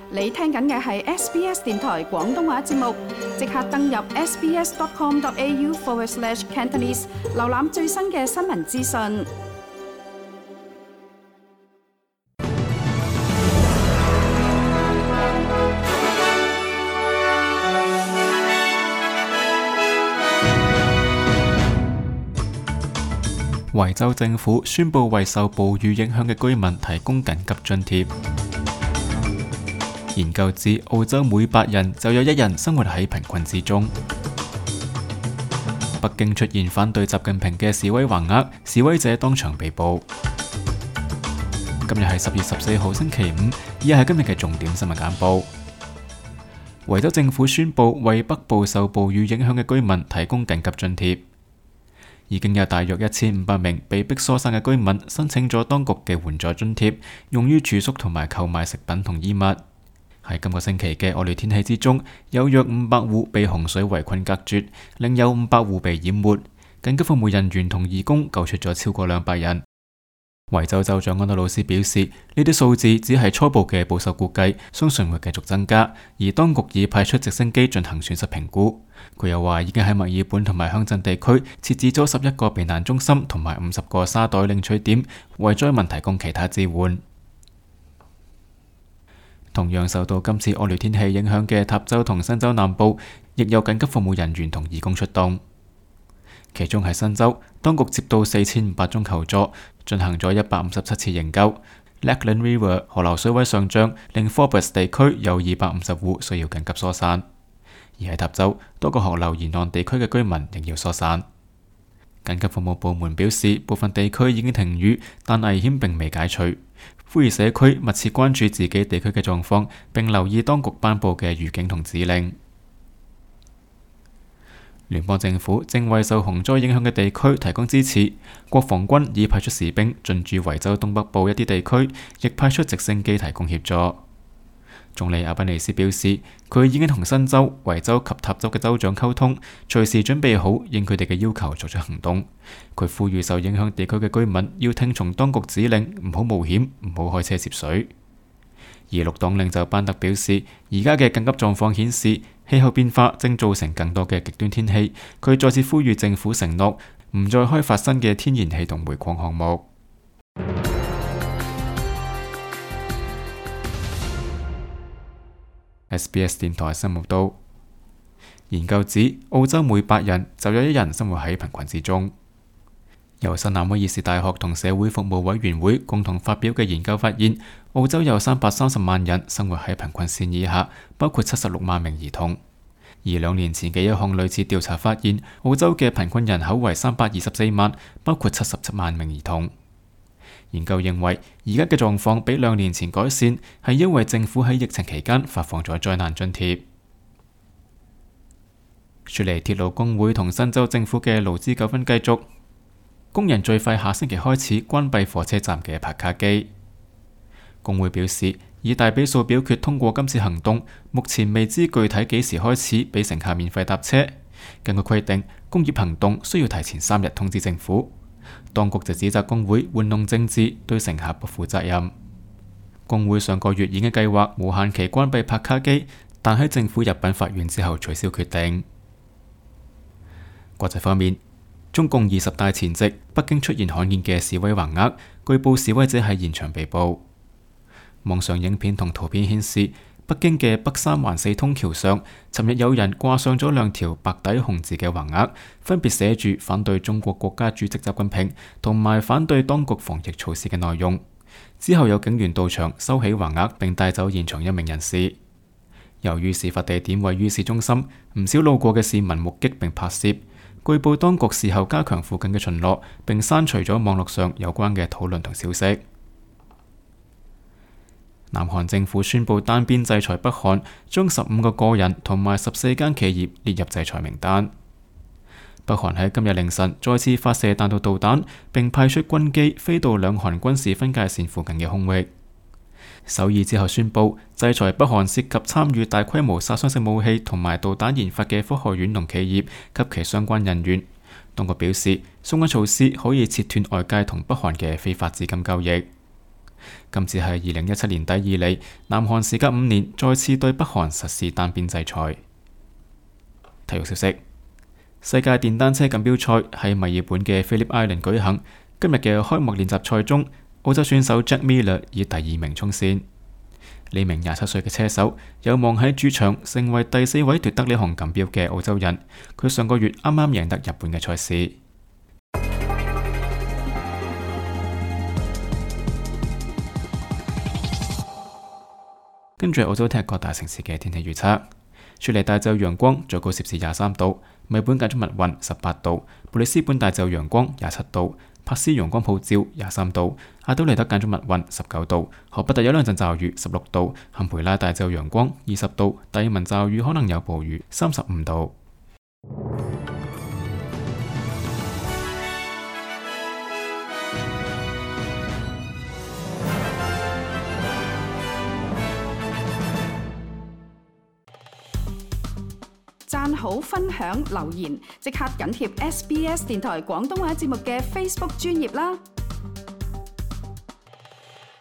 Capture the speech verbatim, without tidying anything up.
你聽緊嘅係 S B S 電台廣東話節目，即刻登入 sbs.com.au forward slash Cantonese， 瀏覽最新嘅新聞資訊。 維州政府宣布為受暴雨影響嘅居民提供緊急津貼。研究指澳洲每百人就有一人生活喺貧困之中。北京出現反對習近平嘅示威橫額，示威者當場被捕。今日係十月十四號星期五，以下係今日嘅重點新聞簡報。維州政府宣布為北部受暴雨影響嘅居民提供緊急津貼。已經有大約一千五百名被迫疏散嘅居民申請咗當局嘅援助津貼，用於住宿同埋購買食品同衣物。喺今個星期嘅惡劣天氣之中，有約五百戶被洪水圍困隔絕，另有五百戶被淹沒。緊急服務人員同義工救出咗超過兩百人。維州州長安德魯斯表示，呢啲數字只係初步嘅保守估計，相信會繼續增加。而當局已派出直升機進行損失評估。佢又話已經喺墨爾本同埋鄉鎮地區設置咗十一個避難中心同埋五十個沙袋領取點，為災民提供其他支援。同樣受到今次惡劣天氣影響嘅塔州同新州南部，亦有緊急服務人員同義工出動。其中喺新州，當局接到四千五百宗求助，進行咗一百五十七次營救。Lachlan River 河流水位上漲，令 Forbes 地區有二百五十戶需要緊急疏散。而喺塔州，多個河流沿岸地區嘅居民仍要疏散。緊急服務部門表示，部分地區已經停雨，但危險並未解除，呼籲社區密切關注自己地區嘅狀況，並留意當局頒布嘅預警同指令。聯邦政府正為受洪災影響嘅地區提供支持，國防軍已派出士兵進駐維州東北部一啲地區，亦派出直升機提供協助。總理阿賓尼斯表示，佢已經同新州、維州及塔州嘅州長溝通，隨時準備好應佢哋嘅要求作出行動。佢呼籲受影響地區嘅居民要聽從當局指令，唔好冒險，唔好開車涉水。而綠黨領袖班特表示，而家嘅緊急狀況顯示氣候變化正造成更多嘅極端天氣。佢再次呼籲政府承諾唔再開發新嘅天然氣同煤礦項目。S B S 電台新聞道，研究指澳洲每百人就有一人生活喺貧困之中。由新南威爾士大學同社會服務委員會共同發表嘅研究發現，澳洲有三百三十萬人生活喺貧困線以下，包括七十六萬名兒童。而兩年前嘅一項類似調查發現，澳洲嘅貧困人口為三百二十四萬，包括七十七萬名兒童。研究認為，而家嘅狀況比兩年前改善，係因為政府喺疫情期間發放咗災難津貼。雪梨鐵路工會同新州政府嘅勞資糾紛繼續，工人最快下星期開始關閉火車站嘅拍卡機。工會表示，以大比數表決通過今次行動，目前未知具體幾時開始俾乘客免費搭車。根據規定，工業行動需要提前三日通知政府。當局就指責工會玩弄政治，對乘客不負責任。工會上個月已經計劃無限期關閉拍卡機，但喺政府入稟法院之後取消決定。國際方面，中共二十大前夕，北京出現罕見嘅示威橫額，據報示威者喺現場被捕。網上影片同圖片顯示，北京嘅北三環四通橋上，尋日有人掛上咗兩條白底紅字嘅橫額，分別寫住反對中國國家主席習近平同埋反對當局防疫措施嘅內容。之後有警員到場收起橫額並帶走現場一名人士。由於事發地點位於市中心，唔少路過嘅市民目擊並拍攝。據報當局事後加強附近嘅巡邏，並刪除咗網絡上有關嘅討論同消息。南韓政府宣布單邊制裁北韓，將十五個個人同埋十四間企業列入制裁名單。北韓喺今日凌晨再次發射彈道導彈，並派出軍機飛到兩韓軍事分界線附近嘅空域。首爾之後宣布制裁北韓涉及參與大規模殺傷性武器同埋導彈研發嘅科學院同企業及其相關人員。當局表示，相關措施可以切斷外界同北韓嘅非法資金交易。 今次係二零一七年底以嚟，南韓時隔五年再次對北韓實施單邊制裁。體育消息：世界電單車錦標賽喺墨爾本嘅 Phillip Island 舉行。今日嘅開幕練習賽中，澳洲選手 Jack Miller 以第二名衝線。呢名廿七歲嘅車手有望喺主場成為第四位奪得呢項錦標嘅澳洲人。佢上個月啱啱贏得日本嘅賽事。跟住澳洲踢各大城市嘅天氣預測：雪梨大晝陽光，最高攝氏廿三度；墨爾本間中密雲，十八度；布里斯本大晝陽光，廿七度；珀斯陽光普照，廿三度；阿德萊德間中密雲，十九度；荷伯特有兩陣驟雨，十六度；坎培拉大晝陽光，二十度；達爾文驟雨可能有暴雨，三十五度。 讚好、分享、留言，即刻緊貼 S B S 電台廣東話節目嘅 Facebook 專頁啦！